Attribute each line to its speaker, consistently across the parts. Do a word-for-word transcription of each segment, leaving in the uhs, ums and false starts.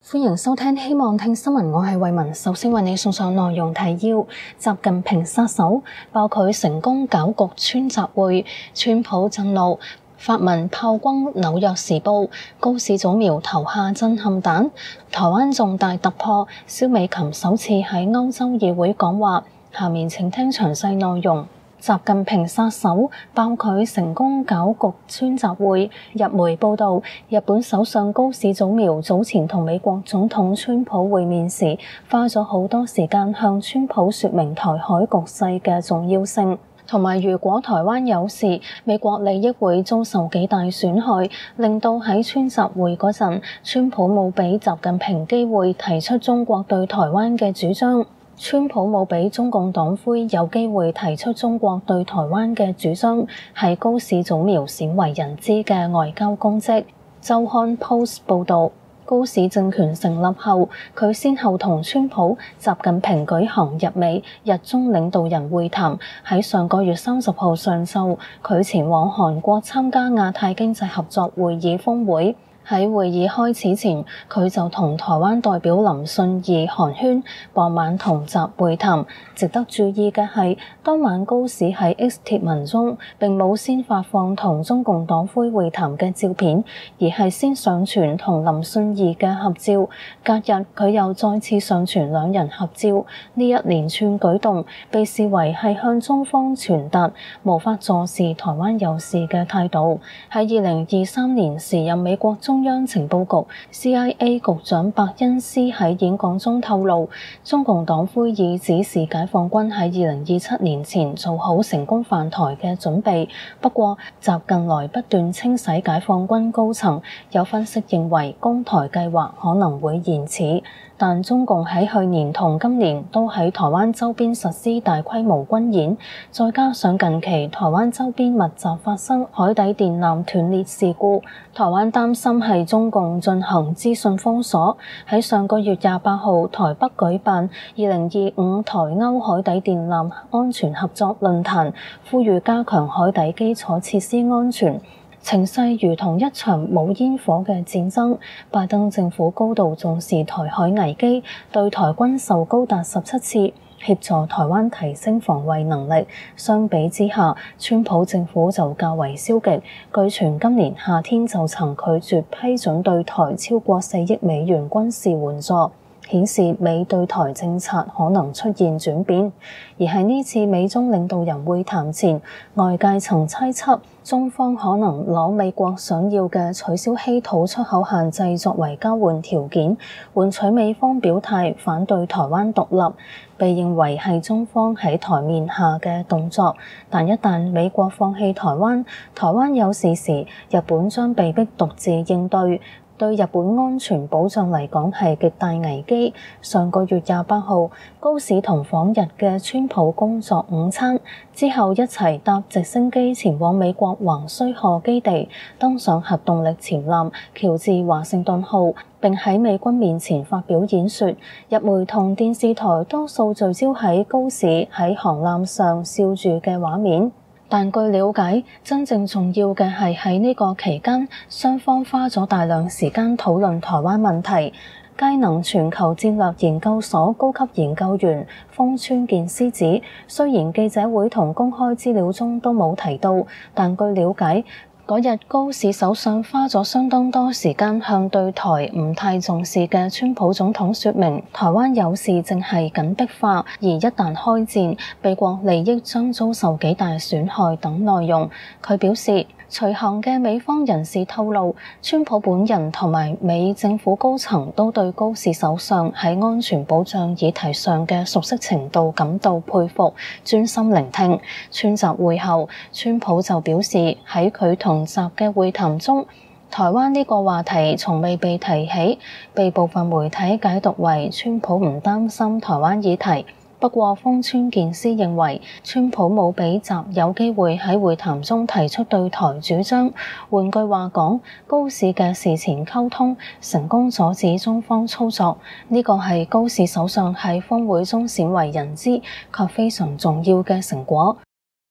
Speaker 1: 歡迎收聽希望聽新聞，我係慧雯。首先為你送上內容提要：習近平殺手爆佢成功搞局川習會，川普震怒，發文炮轟紐約時報，高市早苗投下震撼彈。台灣重大突破，蕭美琴首次喺歐洲議會講話。下面請聽詳細內容。習近平殺手爆佢成功搞局川習會。日媒報道，日本首相高市早苗早前同美國總統川普會面時，花咗好多時間向川普說明台海局勢嘅重要性，同埋如果台灣有事，美國利益會遭受幾大損害，令到喺川習會嗰陣，川普冇俾習近平機會提出中國對台灣嘅主張。川普冇俾中共黨魁有機會提出中國對台灣嘅主張，係高市早苗鮮為人知嘅外交功績。週刊 Post 報導，高市政權成立後，佢先後同川普、習近平舉行日美、日中領導人會談。喺上個月三十號上晝，佢前往韓國參加亞太經濟合作會議峰會。喺會議開始前，佢就同台灣代表林信義寒暄，傍晚同習會談。值得注意嘅係，當晚高市喺 X 貼文中並冇先發放同中共黨魁會談嘅照片，而係先上傳同林信義嘅合照。隔日佢又再次上傳兩人合照。呢一連串舉動被視為係向中方傳達無法坐視台灣有事嘅態度。喺二零二三年時任美國中中央情報局 C I A 局長伯恩斯喺演講中透露，中共黨魁已指示解放軍喺二零二七年前做好成功犯台嘅準備。不過，習近來不斷清洗解放軍高層，有分析認為攻台計劃可能會延遲。但中共喺去年同今年都喺台灣周邊實施大規模軍演，再加上近期台灣周邊密集發生海底電纜斷裂事故，台灣擔心係中共進行資訊封鎖。喺上個月廿八號，台北舉辦二零二五台歐海底電纜安全合作論壇，呼籲加強海底基礎設施安全。情勢如同一場冇煙火嘅戰爭。拜登政府高度重視台海危機，對台軍售高達十七次，協助台灣提升防衛能力。相比之下，川普政府就較為消極。據傳今年夏天就曾拒絕批准對台超過四億美元軍事援助，顯示美對台政策可能出現轉變。而喺呢次美中領導人會談前，外界曾猜測中方可能攞美國想要嘅取消稀土出口限制作為交換條件，換取美方表態反對台灣獨立，被認為係中方喺台面下嘅動作。但一旦美國放棄台灣，台灣有事時，日本將被迫獨自應對。對日本安全保障嚟講係極大危機。上個月廿八號，高市同訪日嘅川普工作午餐之後，一齊搭直升機前往美國橫須賀基地，登上核動力潛艦喬治華盛頓號，並喺美軍面前發表演說。日媒同電視台多數聚焦喺高市喺航艦上笑住嘅畫面。但據了解，真正重要嘅係喺呢個期間，雙方花咗大量時間討論台灣問題。佳能全球戰略研究所高級研究員豐川健司指，雖然記者會同公開資料中都冇提到，但據了解，嗰日高市首相花咗相當多時間向對台唔太重視嘅川普總統說明，台灣有事正係緊迫化，而一旦開戰，美國利益將遭受幾大損害等內容。佢表示，隨行嘅美方人士透露，川普本人同埋美政府高層都對高市首相喺安全保障議題上嘅熟悉程度感到佩服，專心聆聽。川習會後，川普就表示喺佢同習嘅會談中，台灣呢個話題從未被提起，被部分媒體解讀為川普唔擔心台灣議題。不過，豐川健司認為，川普冇俾習有機會喺會談中提出對台主張。換句話講，高市嘅事前溝通成功阻止中方操作，呢個係高市首相喺峰會中鮮為人知，卻非常重要嘅成果。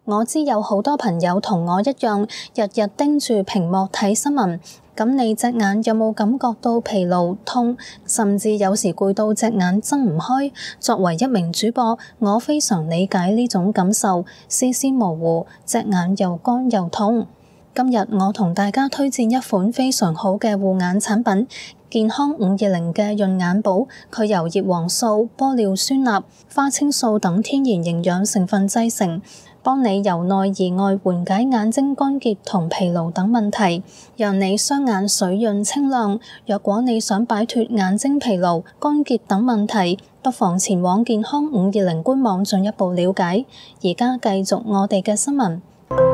Speaker 1: 我知有好多朋友同我一樣，日日盯住屏幕睇新聞。咁你隻眼有冇感覺到疲勞、痛，甚至有時攰到隻眼睜唔開？作為一名主播，我非常理解呢種感受，視線模糊，隻眼又乾又痛。今日我同大家推薦一款非常好嘅護眼產品，健康五二零嘅潤眼寶。佢由葉黃素、玻尿酸鈉、花青素等天然營養成分製成，幫你由內而外緩解眼睛乾澀同疲勞等問題，讓你雙眼水潤清亮。若果你想擺脫眼睛疲勞、乾澀等問題，不妨前往健康五二零官網進一步了解。而家繼續我哋嘅新聞。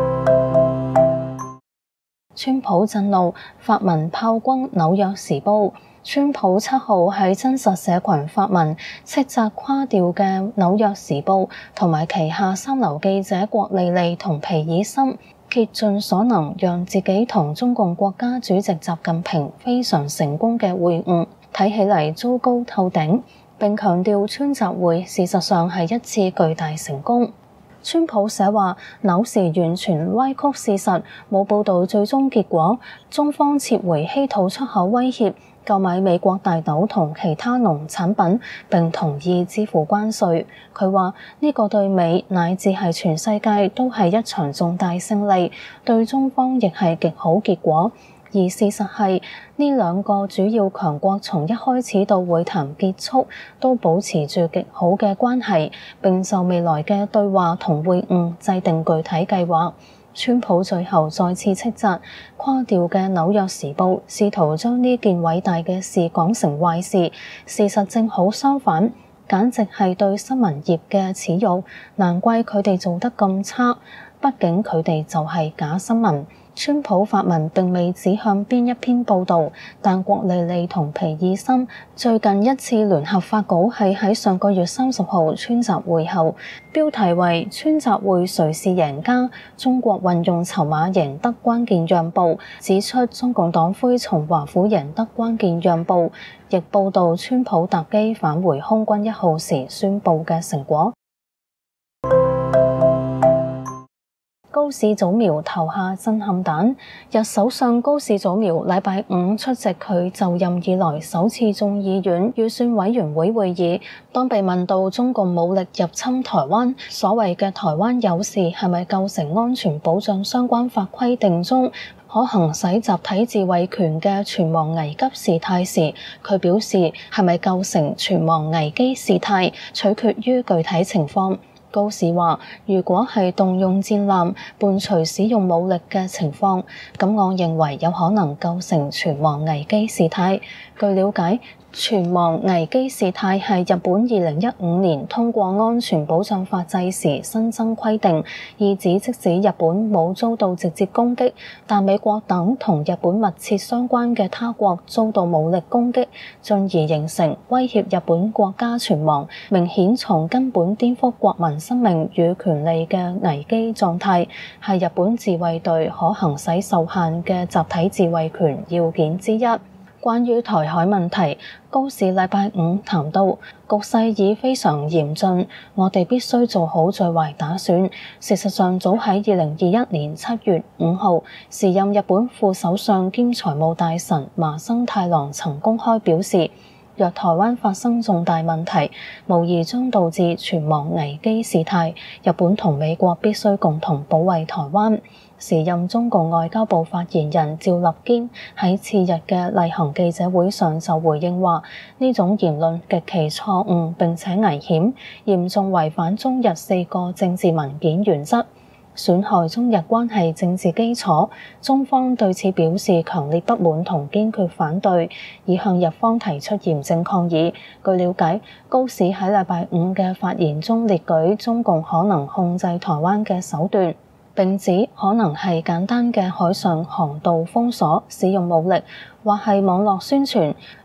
Speaker 1: 川普震怒，發文炮轟紐約時報。川普七號喺真實社群發文斥責垮掉嘅紐約時報同埋旗下三流記者郭莉莉同皮爾森，竭盡所能讓自己同中共國家主席習近平非常成功嘅會晤睇起嚟糟糕透頂，並強調川習會事實上係一次巨大成功。川普寫話紐時完全歪曲事實，冇報導最終結果，中方撤回稀土出口威脅，購買美國大豆同其他農產品，並同意支付關稅。佢話呢個對美乃至係全世界都係一場重大勝利，對中方亦係極好結果。而事實係呢兩個主要強國從一開始到會談結束都保持住極好嘅關係，並就未來嘅對話同會晤制定具體計劃。川普最後再次斥責垮掉嘅紐約時報試圖將呢件偉大嘅事講成壞事，事實正好相反，簡直係對新聞業嘅恥辱。難怪佢哋做得咁差，畢竟佢哋就係假新聞。川普發文並未指向邊一篇報導，但郭莉莉同皮爾森最近一次聯合發稿係喺上個月三十號川習會後，標題為《川習會誰是贏家？中國運用籌碼贏得關鍵讓步》，指出中共黨魁從華府贏得關鍵讓步，亦報導川普搭機返回空軍一號時宣佈嘅成果。高市早苗投下震撼彈，日首相高市早苗禮拜五出席佢就任以來首次眾議院預算委員會會議，當被問到中共武力入侵台灣，所謂嘅台灣有事係咪構成安全保障相關法規定中可行使集體自衛權嘅存亡危急事態時，佢表示係咪構成存亡危機事態，取決於具體情況。高市話：如果係動用戰艦伴隨使用武力嘅情況，咁我認為有可能構成存亡危機事態。據了解，存亡危機事態係日本二零一五年通過安全保障法制時新增規定，意指即使日本冇遭到直接攻擊，但美國等同日本密切相關嘅他國遭到武力攻擊，進而形成威脅日本國家存亡、明顯從根本顛覆國民生命與權利嘅危機狀態，係日本自衛隊可行使受限嘅集體自衛權要件之一。關於台海問題，高市禮拜五談到局勢已非常嚴峻，我哋必須做好最壞打算。事實上，早喺二零二一年七月五號，時任日本副首相兼財務大臣麻生太郎曾公開表示，若台灣發生重大問題，無疑將導致存亡危機事態，日本同美國必須共同保衛台灣。時任中共外交部發言人趙立堅喺次日嘅例行記者會上就回應話，呢種言論極其錯誤並且危險，嚴重違反中日四個政治文件原則，損害中日關係政治基礎。中方對此表示強烈不滿同堅決反對，已向日方提出嚴正抗議。據了解，高市喺禮拜五嘅發言中列舉中共可能控制台灣嘅手段，並指可能係簡單嘅海上航道封鎖、使用武力，或係網絡宣傳。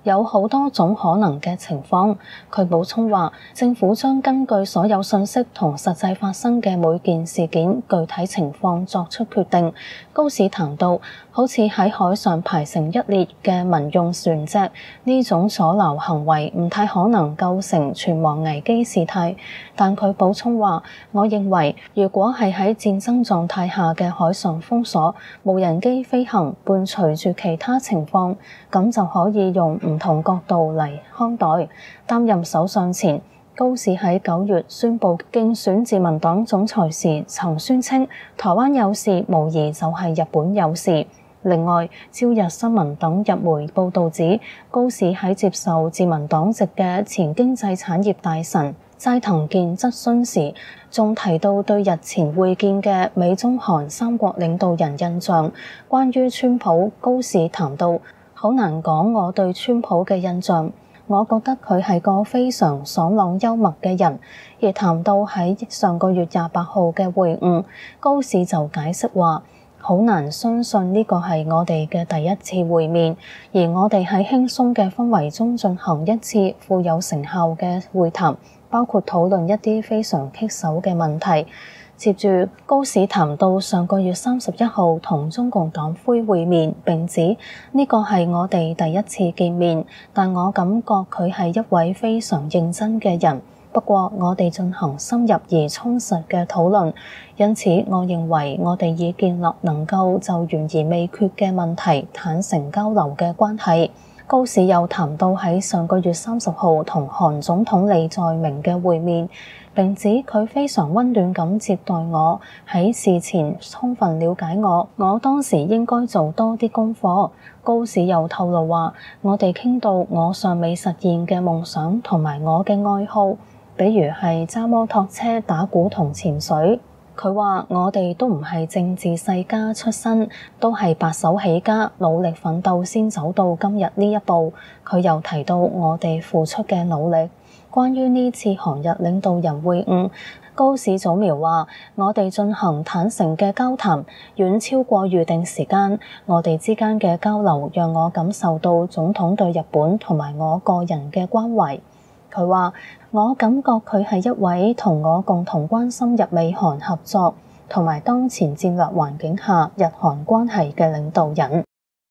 Speaker 1: 有好多種可能嘅情況。佢補充話，政府將根據所有信息同實際發生嘅每件事件具體情況作出決定。高市談到，好似喺海上排成一列嘅民用船隻呢種阻撓行為唔太可能構成存亡危機事態，但佢補充話，我認為如果係喺戰爭狀態下嘅海上封鎖、無人機飛行伴隨住其他情況，咁就可以用唔同角度嚟看待。擔任首相前，高市喺九月宣布競選自民黨總裁時曾宣稱，台灣有事無疑就係日本有事。另外，朝日新聞等日媒報導指，高市喺接受自民黨籍嘅前經濟產業大臣齋藤健質詢時，仲提到對日前會見嘅美中韓三國領導人印象。關於川普，高市談到，好難講我對川普嘅印象，我覺得佢係個非常爽朗幽默嘅人。而談到喺上個月廿八號嘅會晤，高市就解釋話，好難相信呢個係我哋嘅第一次會面，而我哋喺輕鬆嘅氛圍中進行一次富有成效嘅會談，包括討論一啲非常棘手嘅問題。接住高市談到上個月三十一號同中共黨魁會面，並指呢個係我哋第一次見面，但我感覺佢係一位非常認真嘅人。不過我哋進行深入而充實嘅討論，因此我認為我哋已建立能夠就懸而未決嘅問題坦誠交流嘅關係。高市又談到喺上個月三十號同韓總統李在明嘅會面，並指佢非常溫暖咁接待我，喺事前充分了解我，我當時應該做多啲功課。高市又透露話，我哋傾到我尚未實現嘅夢想同埋我嘅愛好，比如係揸摩托車、打鼓同潛水。佢話我哋都唔係政治世家出身，都係白手起家，努力奮鬥先走到今日呢一步。佢又提到我哋付出嘅努力。關於呢次韓日領導人會晤，高市早苗話，我哋進行坦誠嘅交談，遠超過預定時間。我哋之間嘅交流讓我感受到總統對日本同埋我個人嘅關懷。佢話，我感覺佢係一位同我共同關心日美韓合作同埋當前戰略環境下日韓關係嘅領導人。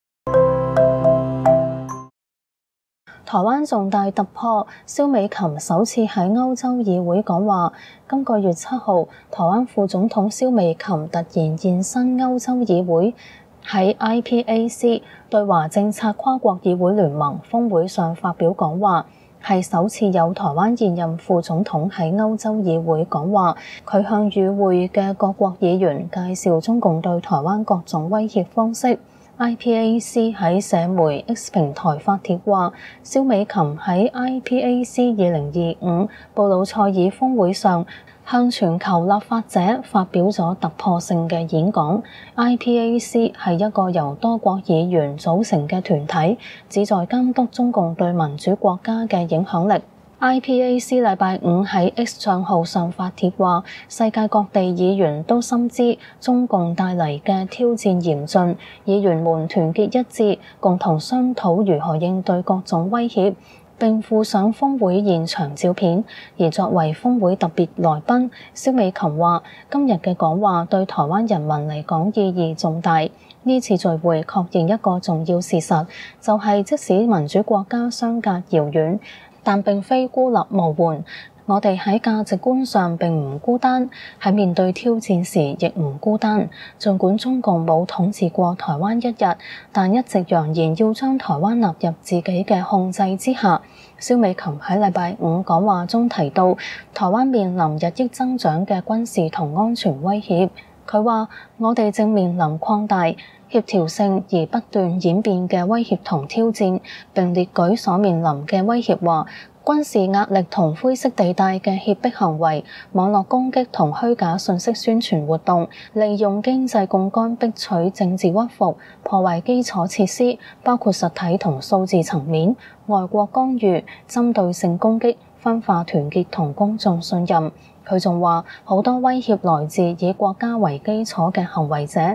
Speaker 1: 台灣重大突破，蕭美琴首次喺歐洲議會講話。今個月七號，台灣副總統蕭美琴突然現身歐洲議會，喺 I P A C 對華政策跨國議會聯盟峰會上發表講話。係首次有台灣現任副總統喺歐洲議會講話，佢向與會嘅各國議員介紹中共對台灣各種威脅方式。I P A C 喺社媒 X 平台發帖話，蕭美琴喺 I P A C 二零二五布魯塞爾峰會上向全球立法者發表咗突破性嘅演講。I P A C 係一個由多國議員組成嘅團體，旨在監督中共對民主國家嘅影響力。I P A C 禮拜五喺 X 帳號上發帖話，世界各地議員都深知中共帶嚟嘅挑戰嚴峻，議員們團結一致，共同商討如何應對各種威脅。並附上峰會現場照片，而作為峰會特別來賓，蕭美琴話：今日嘅講話對台灣人民嚟講意義重大。呢次聚會確認一個重要事實，就係、是、即使民主國家相隔遙遠，但並非孤立無援。我哋喺價值觀上並唔孤單，喺面對挑戰時亦唔孤單。儘管中共冇統治過台灣一日，但一直揚言要將台灣納入自己嘅控制之下。蕭美琴喺禮拜五講話中提到，台灣面臨日益增長嘅軍事同安全威脅。佢話：我哋正面臨擴大、協調性而不斷演變嘅威脅同挑戰，並列舉所面臨嘅威脅話，軍事壓力同灰色地帶嘅脅迫行為、網絡攻擊同虛假信息宣傳活動、利用經濟槓桿迫取政治屈服、破壞基礎設施，包括實體同數字層面、外國干預、針對性攻擊、分化團結同公眾信任。佢仲話，好多威脅來自以國家為基礎嘅行為者，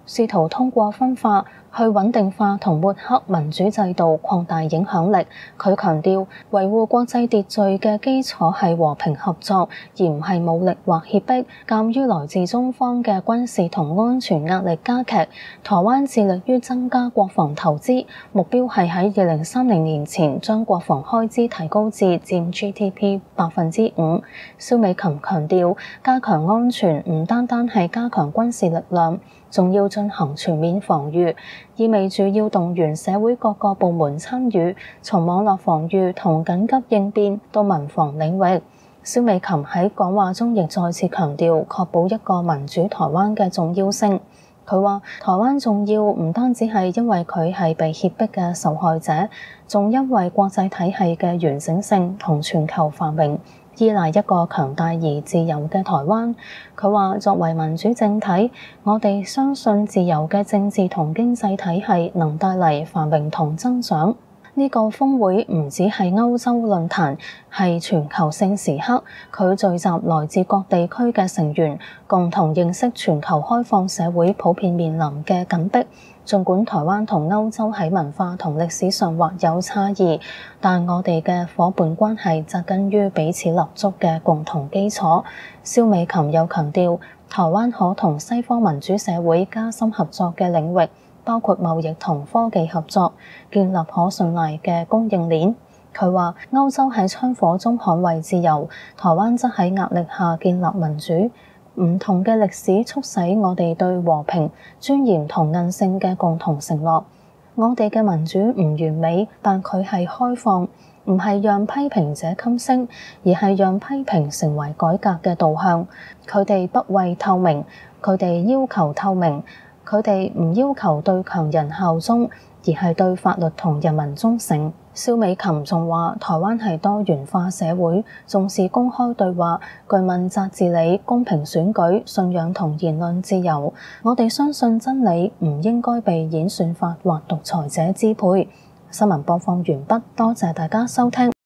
Speaker 1: 試圖通過分化去穩定化同抹黑民主制度，擴大影響力。佢強調，維護國際秩序嘅基礎係和平合作，而唔係武力或脅迫。鑑於來自中方嘅軍事同安全壓力加劇，台灣致力於增加國防投資，目標係喺二零三零年前將國防開支提高至佔 G D P 百分之五。蕭美琴強調，加強安全唔單單係加強軍事力量，仲要進行全面防禦，意味住要動員社會各個部門參與，從網絡防禦同緊急應變到民防領域。蕭美琴喺講話中亦再次強調確保一個民主台灣嘅重要性。佢話：台灣重要唔單止係因為佢係被脅迫嘅受害者，仲因為國際體系嘅完整性同全球繁榮，依賴一個強大而自由嘅台灣。佢話：作為民主政體，我哋相信自由嘅政治同經濟體系能帶嚟繁榮同增長。呢個峰會唔止係歐洲論壇，係全球性時刻。佢聚集來自各地區嘅成員，共同認識全球開放社會普遍面臨嘅緊迫。儘管台灣同歐洲喺文化同歷史上或有差異，但我哋嘅夥伴關係紮根於彼此立足嘅共同基礎。蕭美琴又強調，台灣可同西方民主社會加深合作嘅領域，包括貿易同科技合作，建立可信賴嘅供應鏈。佢話：歐洲喺槍火中捍衛自由，台灣則喺壓力下建立民主。唔同嘅歷史促使我哋對和平、尊嚴同韌性嘅共同承諾。我哋嘅民主唔完美，但佢係開放，唔係讓批評者噤聲，而係讓批評成為改革嘅導向。佢哋不畏透明，佢哋要求透明。佢哋唔要求對強人效忠，而係對法律同人民忠誠。蕭美琴仲話：台灣係多元化社會，重視公開對話、具問責治理、公平選舉、信仰同言論自由。我哋相信真理唔應該被演算法或獨裁者支配。新聞播放完畢，多謝大家收聽。